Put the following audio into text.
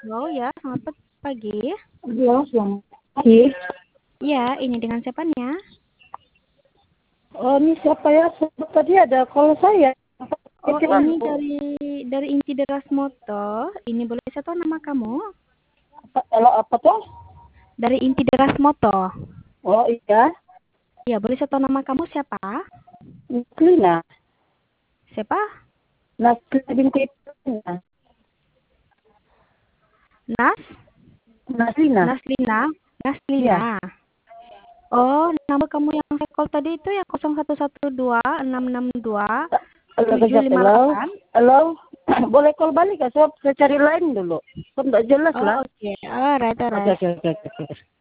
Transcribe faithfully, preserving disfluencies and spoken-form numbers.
Halo ya, selamat pa- pagi. Iya, selamat pagi. Ya, ini dengan siapanya? Oh, ini siapa ya? Sebut tadi ada call saya. Oh, Kecilan, ini Bu. dari dari Inci Deras Moto. Ini boleh saya tahu nama kamu? Apa, kalau apa tuh? Dari Inci Deras Moto. Oh, iya. Ya, boleh saya tahu nama kamu siapa? Naslina. Siapa? Naslina binti Ibrahim. Nas? Naslina. Naslina? Iya. Naslina. Oh, nama kamu yang saya call tadi itu ya nol satu satu dua enam enam dua Halo, tujuh kejap. lima Halo. delapan. Halo. Boleh call balik ya? Saya, saya cari lain dulu. Kan nggak jelas Oh, lah. oke. Alright, Oke, alright. oke, oke, oke.